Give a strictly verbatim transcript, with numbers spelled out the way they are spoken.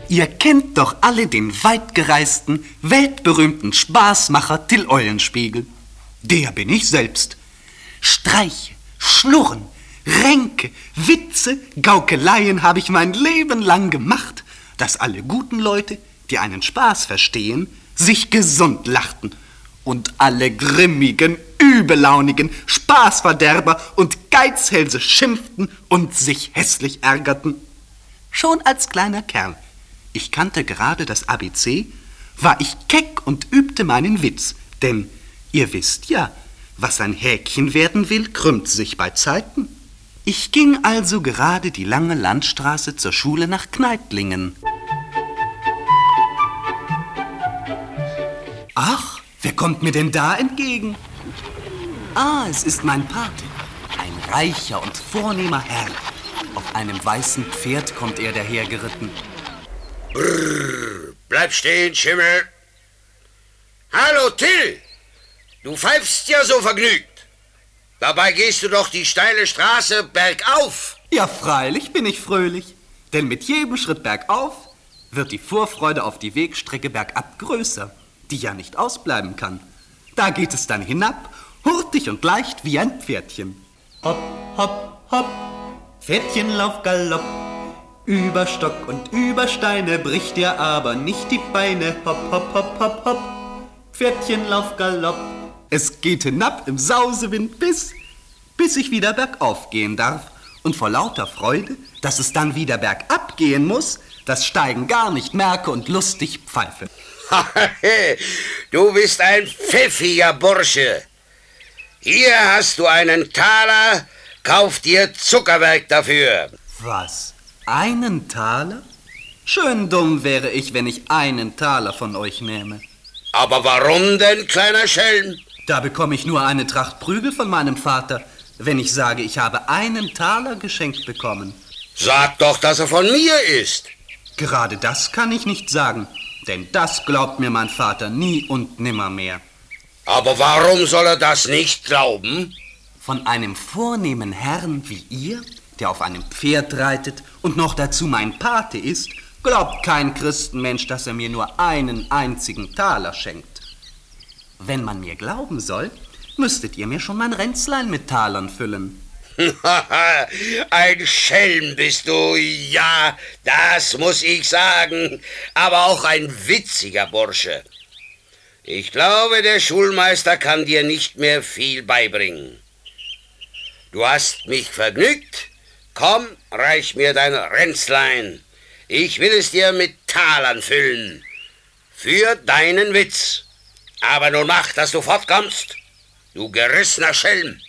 Ihr kennt doch alle den weitgereisten, weltberühmten Spaßmacher Till Eulenspiegel. Der bin ich selbst. Streiche, Schnurren, Ränke, Witze, Gaukeleien habe ich mein Leben lang gemacht, dass alle guten Leute, die einen Spaß verstehen, sich gesund lachten und alle grimmigen, übellaunigen Spaßverderber und Geizhälse schimpften und sich hässlich ärgerten. Schon als kleiner Kerl, ich kannte gerade das A B C, war ich keck und übte meinen Witz, denn ihr wisst ja, was ein Häkchen werden will, krümmt sich bei Zeiten. Ich ging also gerade die lange Landstraße zur Schule nach Kneitlingen. Ach, wer kommt mir denn da entgegen? Ah, es ist mein Pate, ein reicher und vornehmer Herr. Auf einem weißen Pferd kommt er dahergeritten. Brrr, bleib stehen, Schimmel. Hallo, Till. Du pfeifst ja so vergnügt. Dabei gehst du doch die steile Straße bergauf. Ja, freilich bin ich fröhlich. Denn mit jedem Schritt bergauf wird die Vorfreude auf die Wegstrecke bergab größer, die ja nicht ausbleiben kann. Da geht es dann hinab, hurtig und leicht wie ein Pferdchen. Hopp, hopp, hopp, Pferdchen lauf galopp. Über Stock und über Steine bricht dir aber nicht die Beine. Hopp, hopp, hopp, hopp, hopp, Pferdchen lauf galopp. Es geht hinab im Sausewind bis, bis ich wieder bergauf gehen darf. Und vor lauter Freude, dass es dann wieder bergab gehen muss, das Steigen gar nicht merke und lustig pfeife. Du bist ein pfiffiger Bursche. Hier hast du einen Taler, kauf dir Zuckerwerk dafür. Was? Einen Taler? Schön dumm wäre ich, wenn ich einen Taler von euch nehme. Aber warum denn, kleiner Schelm? Da bekomme ich nur eine Tracht Prügel von meinem Vater, wenn ich sage, ich habe einen Taler geschenkt bekommen. Sag doch, dass er von mir ist. Gerade das kann ich nicht sagen, denn das glaubt mir mein Vater nie und nimmermehr. Aber warum soll er das nicht glauben? Von einem vornehmen Herrn wie ihr, der auf einem Pferd reitet und noch dazu mein Pate ist, glaubt kein Christenmensch, dass er mir nur einen einzigen Taler schenkt. Wenn man mir glauben soll, müsstet ihr mir schon mein Ränzlein mit Talern füllen. Ein Schelm bist du, ja, das muss ich sagen, aber auch ein witziger Bursche. Ich glaube, der Schulmeister kann dir nicht mehr viel beibringen. Du hast mich vergnügt, komm, reich mir dein Ränzlein. Ich will es dir mit Talern füllen, für deinen Witz. Aber nun mach, dass du fortkommst, du gerissener Schelm.